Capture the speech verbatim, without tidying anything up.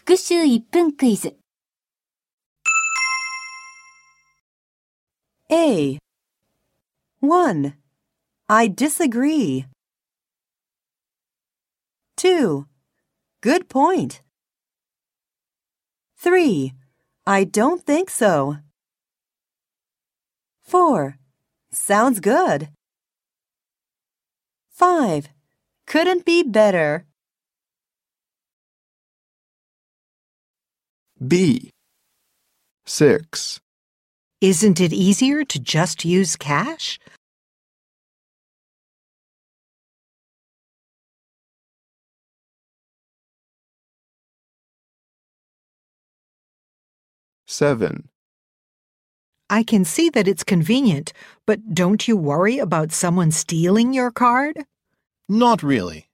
復習いっぷんクイズ。 A. one. I disagree. two. Good point. three. I don't think so. four. Sounds good. five. Couldn't be better. B. six. Isn't it easier to just use cash? seven. I can see that it's convenient, but don't you worry about someone stealing your card? Not really.